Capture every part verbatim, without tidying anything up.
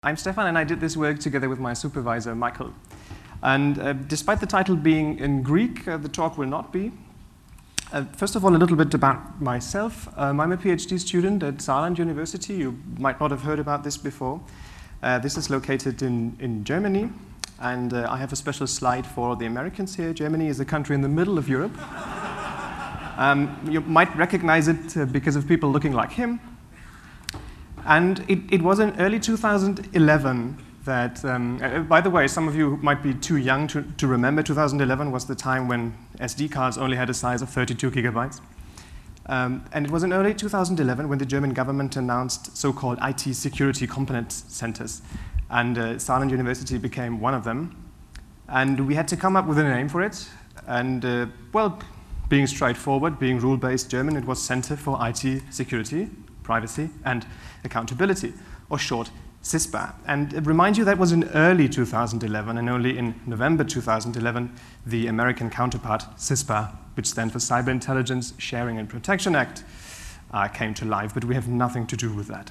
I'm Stefan, and I did this work together with my supervisor, Michael. And uh, despite the title being in Greek, uh, the talk will not be. Uh, first of all, a little bit about myself. Um, I'm a PhD student at Saarland University. You might not have heard about this before. Uh, this is located in, in Germany, and uh, I have a special slide for the Americans here. Germany is a country in the middle of Europe. um, you might recognize it uh, because of people looking like him. And it, it was in early two thousand eleven that, um, uh, by the way, some of you might be too young to, to remember, two thousand eleven was the time when S D cards only had a size of thirty-two gigabytes. Um, and it was in early two thousand eleven when the German government announced so-called I T security competence centers. And uh, Saarland University became one of them. And we had to come up with a name for it. And, uh, well, being straightforward, being rule-based German, it was Center for I T Security, Privacy, and Accountability, or short, CISPA. And remind you, that was in early two thousand eleven, and only in November two thousand eleven, the American counterpart, CISPA, which stands for Cyber Intelligence Sharing and Protection Act, uh, came to life, but we have nothing to do with that.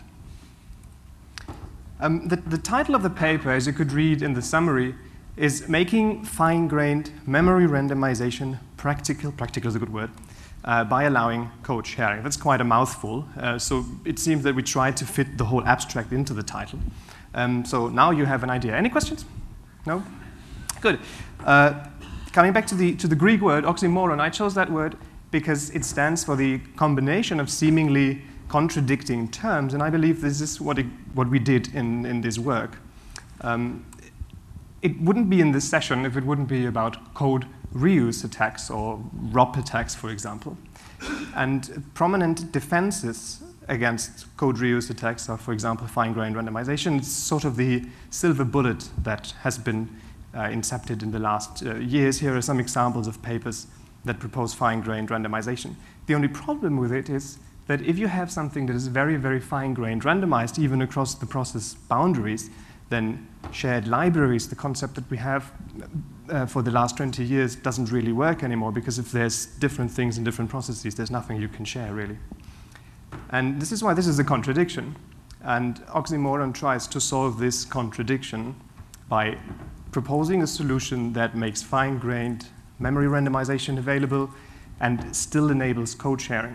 Um, the, the title of the paper, as you could read in the summary, is Making Fine-Grained Memory Randomization Practical, practical is a good word, Uh, by allowing code sharing. That's quite a mouthful, uh, so it seems that we tried to fit the whole abstract into the title. Um, so now you have an idea. Any questions? No? Good. Uh, coming back to the, to the Greek word, oxymoron, I chose that word because it stands for the combination of seemingly contradicting terms, and I believe this is what, it, what we did in, in this work. Um, it wouldn't be in this session if it wouldn't be about code reuse attacks or R O P attacks, for example. And prominent defenses against code reuse attacks are, for example, fine-grained randomization. It's sort of the silver bullet that has been uh, incepted in the last uh, years. Here are some examples of papers that propose fine-grained randomization. The only problem with it is that if you have something that is very, very fine-grained, randomized even across the process boundaries, then shared libraries, the concept that we have uh, for the last twenty years, doesn't really work anymore, because if there's different things in different processes, there's nothing you can share, really. And this is why this is a contradiction. And Oxymoron tries to solve this contradiction by proposing a solution that makes fine-grained memory randomization available and still enables code sharing.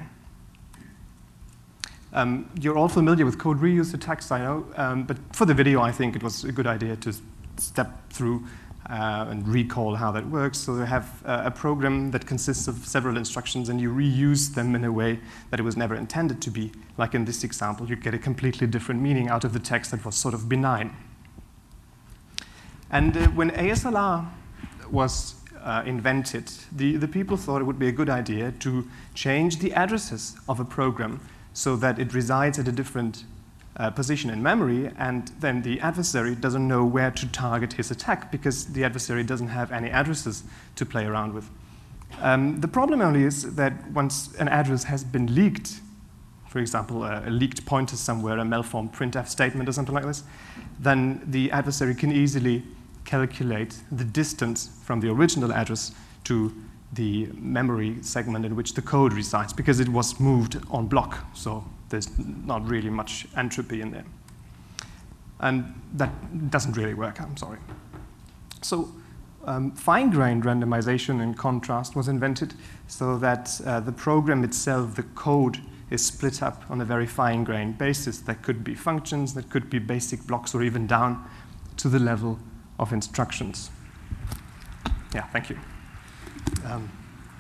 Um, you're all familiar with code reuse attacks, I know, um, but for the video, I think it was a good idea to step through uh, and recall how that works. So you have uh, a program that consists of several instructions, and you reuse them in a way that it was never intended to be. Like in this example, you get a completely different meaning out of the text that was sort of benign. And uh, when A S L R was uh, invented, the, the people thought it would be a good idea to change the addresses of a program so that it resides at a different uh, position in memory, and then the adversary doesn't know where to target his attack because the adversary doesn't have any addresses to play around with. Um, the problem only is that once an address has been leaked, for example, a, a leaked pointer somewhere, a malformed printf statement or something like this, then the adversary can easily calculate the distance from the original address to the memory segment in which the code resides, because it was moved on block, so there's not really much entropy in there. And that doesn't really work, I'm sorry. So um, fine-grained randomization, in contrast, was invented so that uh, the program itself, the code, is split up on a very fine-grained basis. That could be functions, that could be basic blocks, or even down to the level of instructions. Yeah, thank you. Um,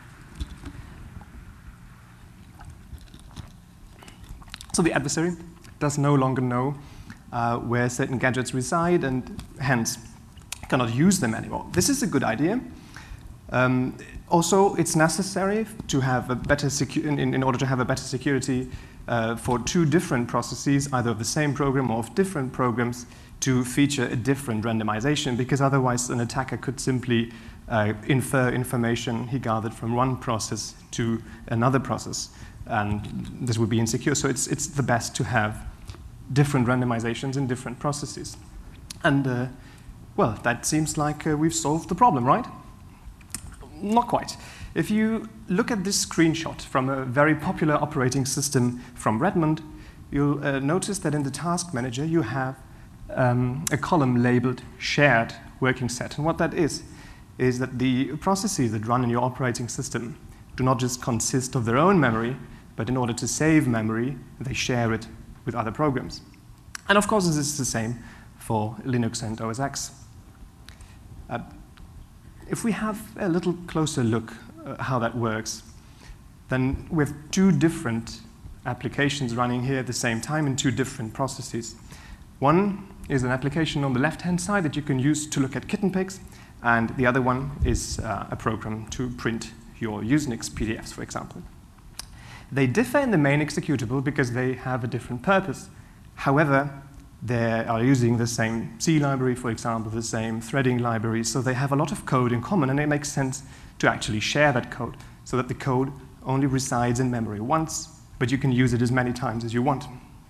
so the adversary does no longer know uh, where certain gadgets reside, and hence cannot use them anymore. This is a good idea. Um, also, it's necessary to have a better secu in, in order to have a better security uh, for two different processes, either of the same program or of different programs, to feature a different randomization, because otherwise an attacker could simply Uh, infer information he gathered from one process to another process, and this would be insecure. So it's, it's the best to have different randomizations in different processes. And, uh, well, that seems like uh, we've solved the problem, right? Not quite. If you look at this screenshot from a very popular operating system from Redmond, you'll uh, notice that in the task manager you have um, a column labeled shared working set. And what that is, is that the processes that run in your operating system do not just consist of their own memory, but in order to save memory, they share it with other programs. And of course, this is the same for Linux and O S X. Uh, if we have a little closer look at how that works, then we have two different applications running here at the same time in two different processes. One is an application on the left-hand side that you can use to look at kitten pics, and the other one is uh, a program to print your Usenix P D Fs, for example. They differ in the main executable because they have a different purpose. However, they are using the same C library, for example, the same threading library, so they have a lot of code in common, and it makes sense to actually share that code so that the code only resides in memory once, but you can use it as many times as you want.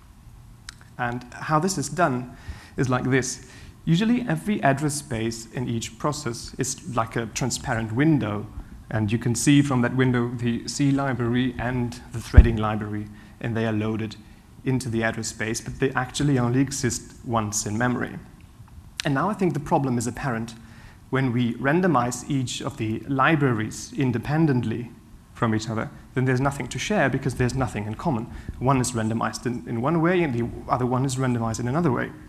And how this is done is like this. Usually every address space in each process is like a transparent window, and you can see from that window the C library and the threading library, and they are loaded into the address space, but they actually only exist once in memory. And now I think the problem is apparent when we randomize each of the libraries independently from each other, then there's nothing to share because there's nothing in common. One is randomized in, in one way and the other one is randomized in another way.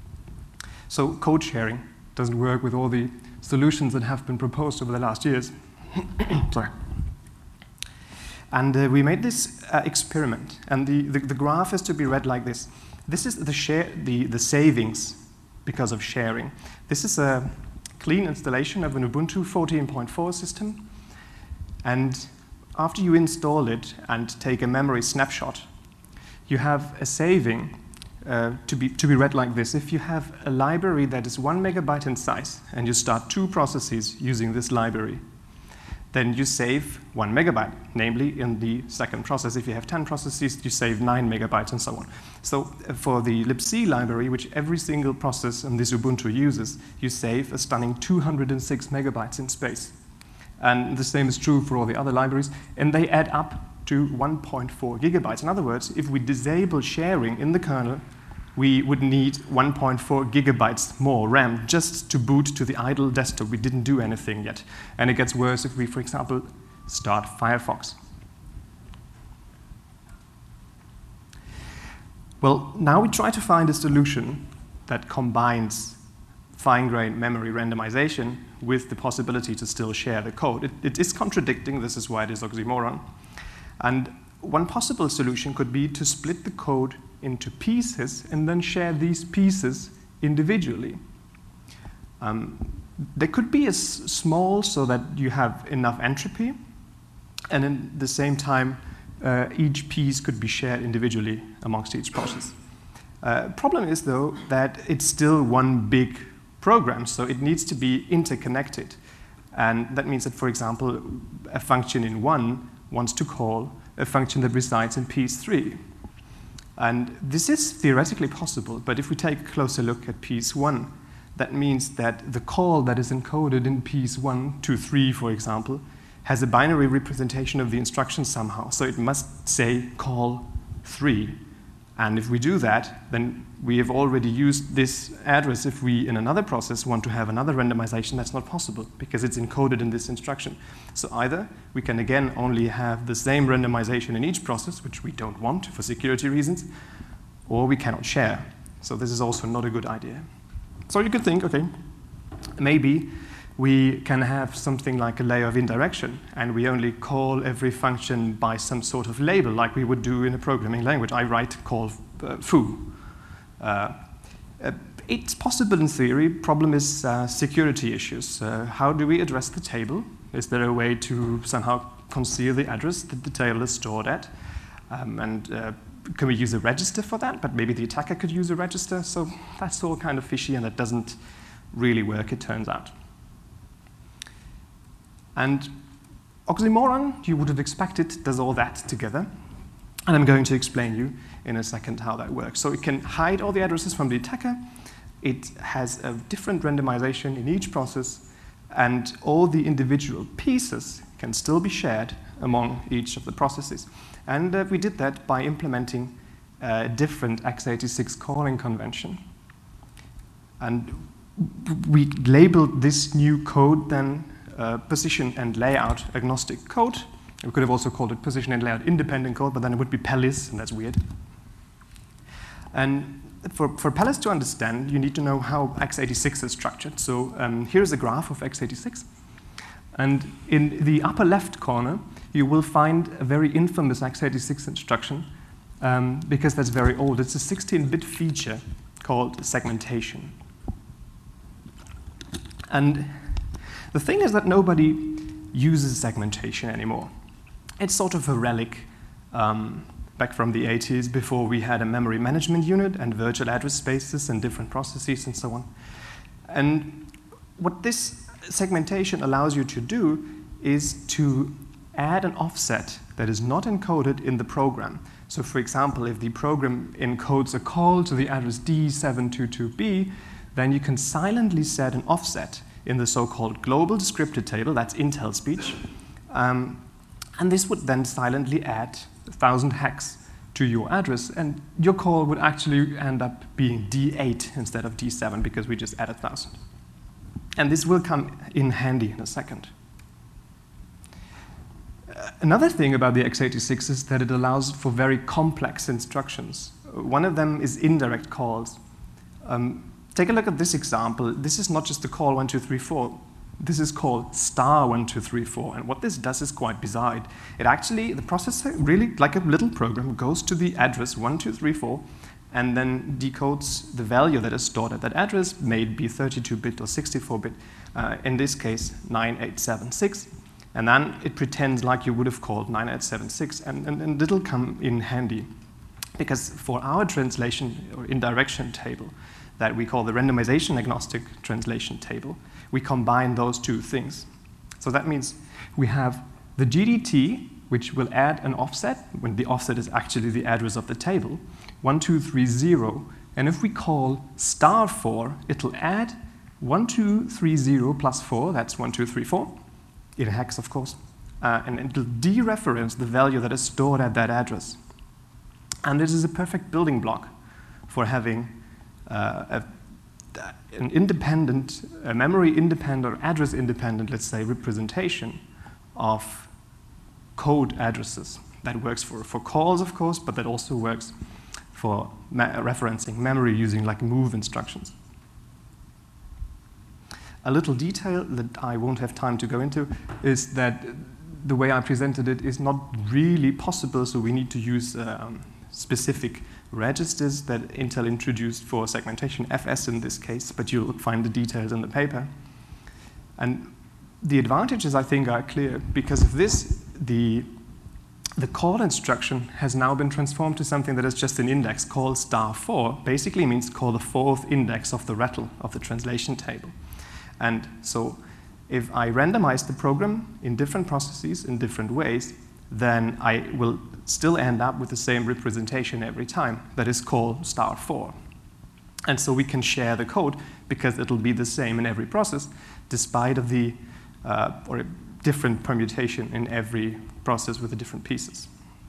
So code sharing doesn't work with all the solutions that have been proposed over the last years. Sorry. And uh, we made this uh, experiment, and the, the, the graph is to be read like this. This is the, share, the, the savings because of sharing. This is a clean installation of an Ubuntu fourteen point four system, and after you install it and take a memory snapshot, you have a saving uh, to, be, to be read like this. If you have a library that is one megabyte in size, and you start two processes using this library, then you save one megabyte, namely in the second process. If you have ten processes, you save nine megabytes and so on. So uh, for the libc library, which every single process in this Ubuntu uses, you save a stunning two hundred six megabytes in space. And the same is true for all the other libraries, and they add up to one point four gigabytes. In other words, if we disable sharing in the kernel, we would need one point four gigabytes more RAM just to boot to the idle desktop. We didn't do anything yet. And it gets worse if we, for example, start Firefox. Well, now we try to find a solution that combines fine-grained memory randomization with the possibility to still share the code. It, it is contradicting, this is why it is oxymoron. And one possible solution could be to split the code into pieces and then share these pieces individually. Um, they could be as small so that you have enough entropy, and at the same time, uh, each piece could be shared individually amongst each process. Uh, problem is, though, that it's still one big program, so it needs to be interconnected. And that means that, for example, a function in one wants to call a function that resides in piece three. And this is theoretically possible, but if we take a closer look at piece one, that means that the call that is encoded in piece one to three, for example, has a binary representation of the instruction somehow. So it must say call three. And if we do that, then we have already used this address. If we, in another process, want to have another randomization, that's not possible because it's encoded in this instruction. So either we can, again, only have the same randomization in each process, which we don't want for security reasons, or we cannot share. So this is also not a good idea. So you could think, okay, maybe we can have something like a layer of indirection, and we only call every function by some sort of label, like we would do in a programming language. I write call uh, foo. Uh, uh, it's possible in theory. Problem is uh, security issues. Uh, how do we address the table? Is there a way to somehow conceal the address that the table is stored at? Um, and uh, can we use a register for that? But maybe the attacker could use a register. So that's all kind of fishy, and that doesn't really work, it turns out. And oxymoron, you would have expected, does all that together. And I'm going to explain you in a second how that works. So it can hide all the addresses from the attacker. It has a different randomization in each process, and all the individual pieces can still be shared among each of the processes. And uh, we did that by implementing a different x eighty-six calling convention. And we labeled this new code then uh, position and layout agnostic code. We could have also called it position and layout independent code, but then it would be P E L I S, and that's weird. And for, for P E L I S to understand, you need to know how x eighty-six is structured. So um, here's a graph of x eighty-six. And in the upper left corner, you will find a very infamous x eighty-six instruction, um, because that's very old. It's a sixteen bit feature called segmentation. And the thing is that nobody uses segmentation anymore. It's sort of a relic um, back from the eighties, before we had a memory management unit and virtual address spaces and different processes and so on. And what this segmentation allows you to do is to add an offset that is not encoded in the program. So for example, if the program encodes a call to the address D seven two two B, then you can silently set an offset in the so-called global descriptor table, that's Intel speech, um, and this would then silently add one thousand hex to your address, and your call would actually end up being D eight instead of D seven, because we just added one thousand. And this will come in handy in a second. Uh, another thing about the x eighty-six is that it allows for very complex instructions. One of them is indirect calls. Um, take a look at this example. This is not just the call one two three four. This is called star one two three four, and what this does is quite bizarre. It actually, the processor, really like a little program, goes to the address one two three four and then decodes the value that is stored at that address, may it be thirty-two bit or sixty-four bit, uh, in this case nine eight seven six, and then it pretends like you would have called nine eight seven six, and, and, and it'll come in handy. Because for our translation or indirection table that we call the randomization agnostic translation table, we combine those two things. So that means we have the G D T, which will add an offset, when the offset is actually the address of the table, one two three zero, and if we call star four, it'll add one two three zero plus four, that's one two three four, in hex of course, uh, and it'll dereference the value that is stored at that address. And this is a perfect building block for having uh, a an independent, a memory independent or address independent, let's say, representation of code addresses. That works for, for calls, of course, but that also works for me referencing memory using like move instructions. A little detail that I won't have time to go into is that the way I presented it is not really possible, so we need to use um, specific registers that Intel introduced for segmentation, F S in this case, but you'll find the details in the paper. And the advantages, I think, are clear, because of this, the, the call instruction has now been transformed to something that is just an index called star four, basically means call the fourth index of the R E T L, of the translation table. And so if I randomize the program in different processes in different ways, then I will still end up with the same representation every time, that is called star four. And so we can share the code because it'll be the same in every process, despite of the uh, or a different permutation in every process with the different pieces.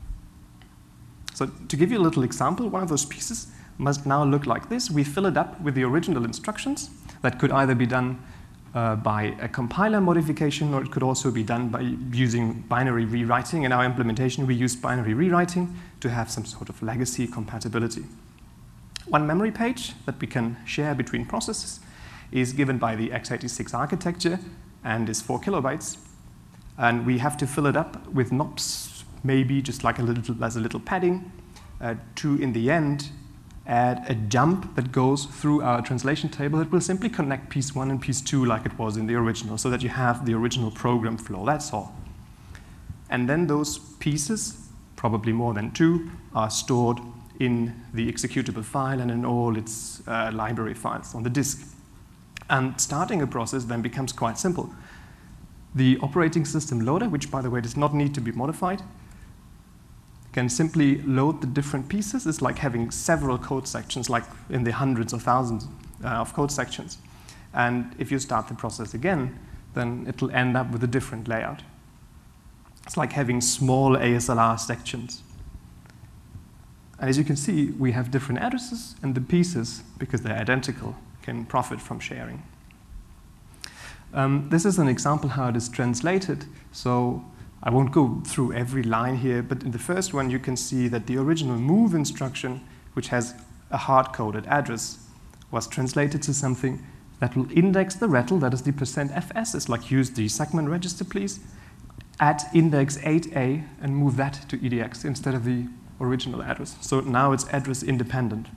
So to give you a little example, one of those pieces must now look like this. We fill it up with the original instructions that could either be done Uh, by a compiler modification, or it could also be done by using binary rewriting. In our implementation, we use binary rewriting to have some sort of legacy compatibility. One memory page that we can share between processes is given by the x eighty-six architecture and is four kilobytes. And we have to fill it up with N O P S, maybe just like a little, as a little padding, uh, to, in the end, add a jump that goes through our translation table. It will simply connect piece one and piece two like it was in the original, so that you have the original program flow, that's all. And then those pieces, probably more than two, are stored in the executable file and in all its uh, library files on the disk. And starting a process then becomes quite simple. The operating system loader, which by the way does not need to be modified, can simply load the different pieces. It's like having several code sections, like in the hundreds or thousands uh, of code sections. And if you start the process again, then it'll end up with a different layout. It's like having small A S L R sections. And as you can see, we have different addresses, and the pieces, because they're identical, can profit from sharing. Um, this is an example how it is translated. So I won't go through every line here, but in the first one you can see that the original move instruction, which has a hard-coded address, was translated to something that will index the R E T L, that is the percent fs, it's like use the segment register please, at index eight A and move that to E D X instead of the original address. So now it's address independent.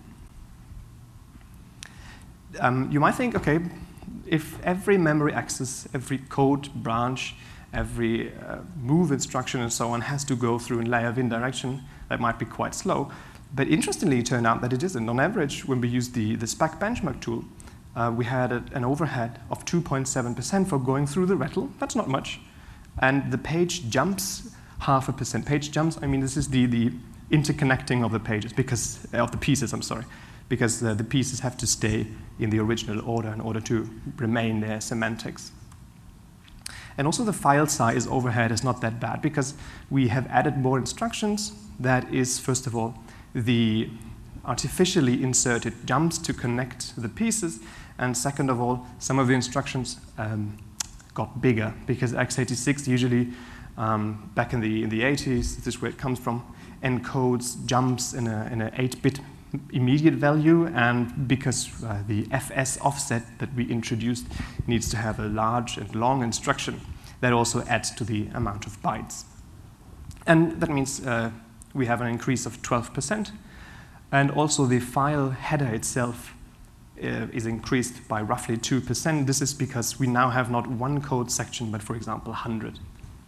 Um, you might think, okay, if every memory access, every code branch, every uh, move instruction and so on has to go through in layer of indirection, that might be quite slow. But interestingly, it turned out that it isn't. On average, when we used the, the SPAC benchmark tool, uh, we had a, an overhead of two point seven percent for going through the R E T L. That's not much. And the page jumps half a percent. Page jumps, I mean, this is the, the interconnecting of the pages, because, uh, of the pieces, I'm sorry, because uh, the pieces have to stay in the original order in order to remain their semantics. And also the file size overhead is not that bad, because we have added more instructions. That is, first of all, the artificially inserted jumps to connect the pieces, and second of all, some of the instructions um, got bigger, because x eighty-six usually, um, back in the, in the eighties, this is where it comes from, encodes jumps in a, in an eight bit immediate value, and because uh, the F S offset that we introduced needs to have a large and long instruction, that also adds to the amount of bytes. And that means uh, we have an increase of twelve percent, and also the file header itself uh, is increased by roughly two percent. This is because we now have not one code section, but for example, one hundred.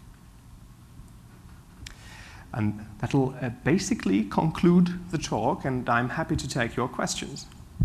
And that'll uh, basically conclude the talk, and I'm happy to take your questions.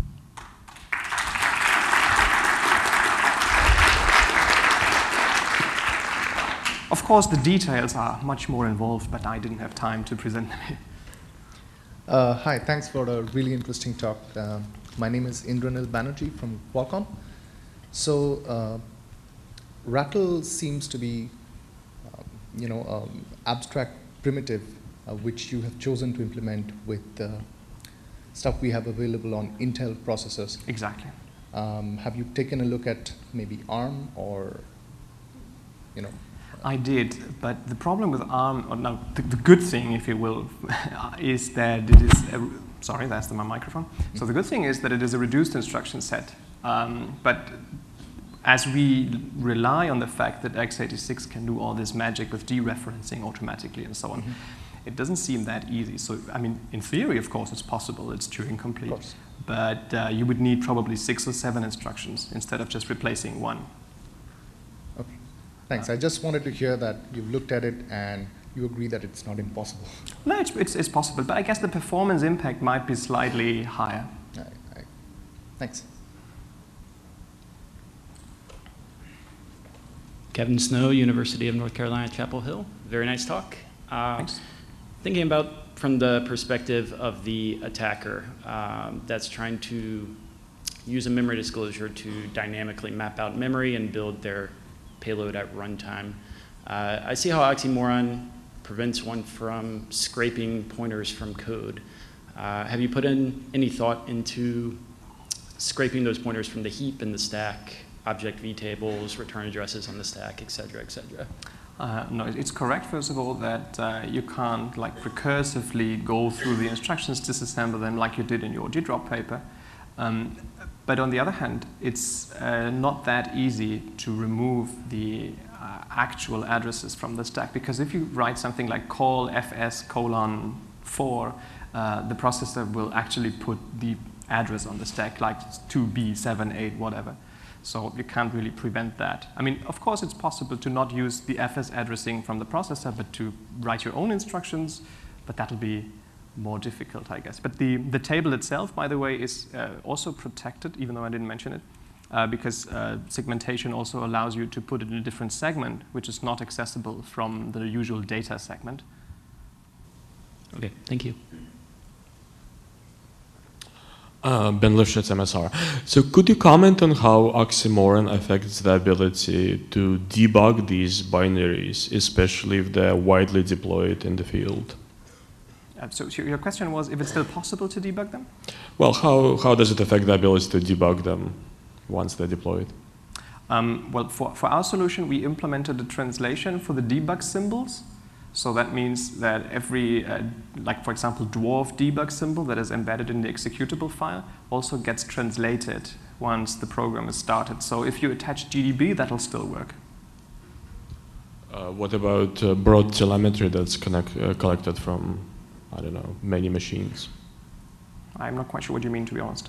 Of course, the details are much more involved, but I didn't have time to present them here. Uh, hi, thanks for a really interesting talk. Uh, my name is Indranil Banerjee from Qualcomm. So, uh, R A T L seems to be, uh, you know, um, abstract primitive, uh, which you have chosen to implement with uh, stuff we have available on Intel processors. Exactly. Um, have you taken a look at maybe ARM or, you know? I did, but the problem with ARM, or no, the, the good thing, if you will, is that it is, a, sorry, that's my microphone. Mm-hmm. So the good thing is that it is a reduced instruction set. Um, but as we rely on the fact that x eighty-six can do all this magic with dereferencing automatically and so on, mm-hmm. it doesn't seem that easy. So, I mean, in theory, of course, it's possible. It's Turing complete. Of course. But uh, you would need probably six or seven instructions instead of just replacing one. Okay, thanks. Uh, I just wanted to hear that you've looked at it and you agree that it's not impossible. No, it's, it's, it's possible. But I guess the performance impact might be slightly higher. I, I, thanks. Kevin Snow, University of North Carolina, Chapel Hill. Very nice talk. Uh, Thanks. Thinking about from the perspective of the attacker um, that's trying to use a memory disclosure to dynamically map out memory and build their payload at runtime. Uh, I see how oxymoron prevents one from scraping pointers from code. Uh, have you put in any thought into scraping those pointers from the heap and the stack, object vtables, return addresses on the stack, et cetera, et cetera? Uh, no, it's correct, first of all, that uh, you can't like recursively go through the instructions, disassemble them like you did in your G drop paper. Um, but on the other hand, it's uh, not that easy to remove the uh, actual addresses from the stack, because if you write something like call fs colon four, uh, the processor will actually put the address on the stack, like two B, seven, eight, whatever. So you can't really prevent that. I mean, of course, it's possible to not use the F S addressing from the processor, but to write your own instructions, but that'll be more difficult, I guess. But the, the table itself, by the way, is uh, also protected, even though I didn't mention it, uh, because uh, segmentation also allows you to put it in a different segment, which is not accessible from the usual data segment. Okay, thank you. Uh, Ben Lifshitz, M S R. So could you comment on how oxymoron affects the ability to debug these binaries, especially if they're widely deployed in the field? Uh, so your question was if it's still possible to debug them? Well, how, how does it affect the ability to debug them? once they're deployed? Um, well, for, for our solution, we implemented a translation for the debug symbols. So that means that every, uh, like for example, dwarf debug symbol that is embedded in the executable file also gets translated once the program is started. So if you attach G D B, that'll still work. Uh, what about uh, broad telemetry that's connect, uh, collected from, I don't know, many machines? I'm not quite sure what you mean, to be honest.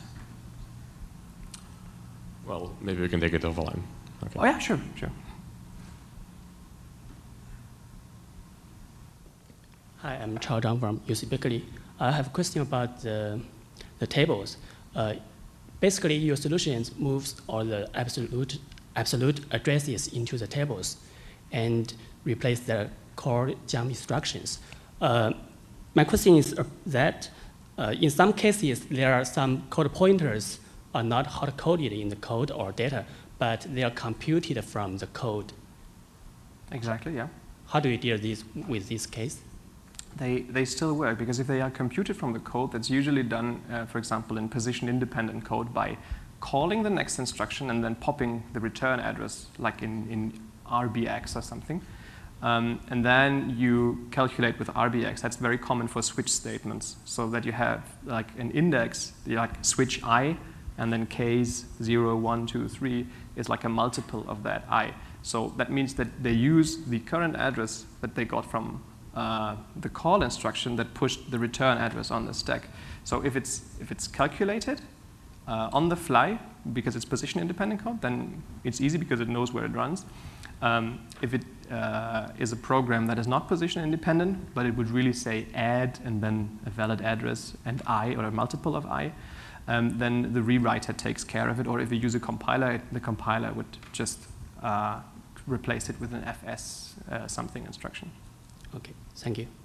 Well, maybe we can take it offline. Okay. Oh yeah, sure, sure. Hi, I'm Chao Zhang from U C Berkeley. I have a question about the, the tables. Uh, basically, your solutions moves all the absolute, absolute addresses into the tables and replace the core jump instructions. Uh, my question is that uh, in some cases, there are some code pointers are not hard-coded in the code or data, but they are computed from the code. Exactly, yeah. How do you deal this, with this case? They, they still work, because if they are computed from the code, that's usually done, uh, for example, in position-independent code by calling the next instruction and then popping the return address, like in, in R B X or something. Um, and then you calculate with R B X. That's very common for switch statements, so that you have like an index, like switch I, and then case zero, one, two, three is like a multiple of that I. So that means that they use the current address that they got from uh, the call instruction that pushed the return address on the stack. So if it's, if it's calculated uh, on the fly, because it's position independent code, then it's easy because it knows where it runs. Um, if it uh, is a program that is not position independent, but it would really say add and then a valid address and I, or a multiple of I, um, then the rewriter takes care of it. Or if you use a compiler, it, the compiler would just uh, replace it with an F S uh, something instruction. Okay, thank you.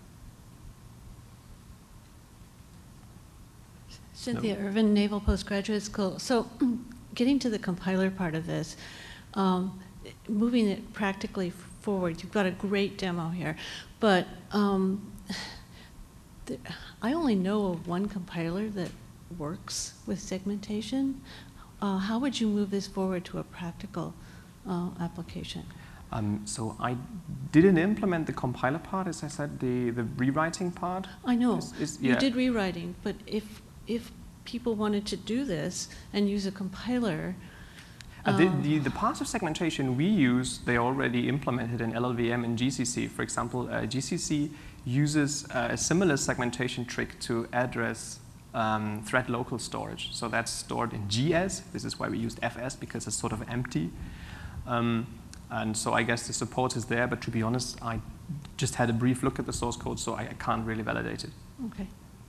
Cynthia Irvin, Naval Postgraduate School. So getting to the compiler part of this, um, moving it practically forward, you've got a great demo here, but um, the, I only know of one compiler that works with segmentation. Uh, how would you move this forward to a practical uh, application? Um, so I didn't implement the compiler part, as I said, the, the rewriting part. I know, is, is, yeah. You did rewriting, but if, if people wanted to do this and use a compiler, Uh, the, the, the parts of segmentation we use, they already implemented in L L V M and G C C. For example, uh, G C C uses uh, a similar segmentation trick to address um, thread local storage. So that's stored in G S. This is why we used F S, because it's sort of empty. Um, and so I guess the support is there, but to be honest, I just had a brief look at the source code, so I, I can't really validate it. okay.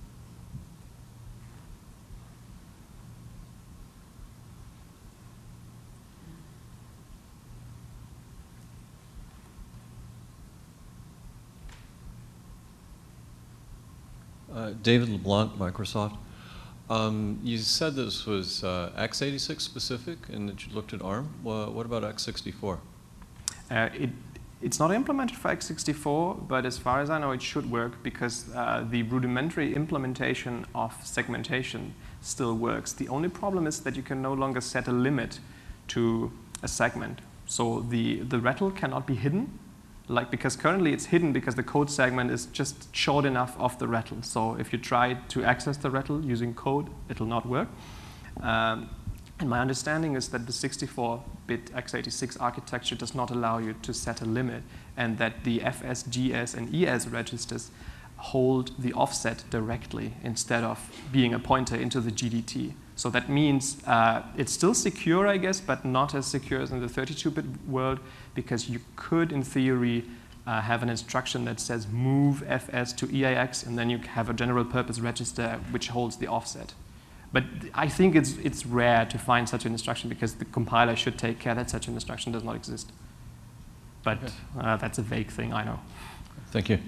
Uh, David LeBlanc, Microsoft. Um, you said this was uh, x eighty-six specific and that you looked at ARM. Well, what about x sixty-four? Uh, it, it's not implemented for x sixty-four, but as far as I know, it should work because uh, the rudimentary implementation of segmentation still works. The only problem is that you can no longer set a limit to a segment. So the, the R E T L cannot be hidden. Like, because currently it's hidden because the code segment is just short enough of the R E T L. So if you try to access the R E T L using code, it'll not work. Um, and my understanding is that the sixty-four bit x eighty-six architecture does not allow you to set a limit, and that the F S, G S, and E S registers hold the offset directly instead of being a pointer into the G D T. So that means uh, it's still secure, I guess, but not as secure as in the thirty-two bit world, because you could, in theory, uh, have an instruction that says move F S to E A X, and then you have a general purpose register which holds the offset. But I think it's, it's rare to find such an instruction because the compiler should take care that such an instruction does not exist. But Okay. uh, that's a vague thing, I know. Thank you.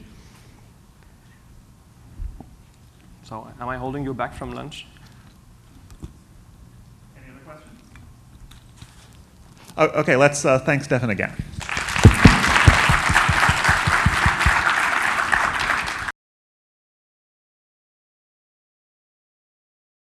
So am I holding you back from lunch? Oh, okay, let's uh, thank Stefan again.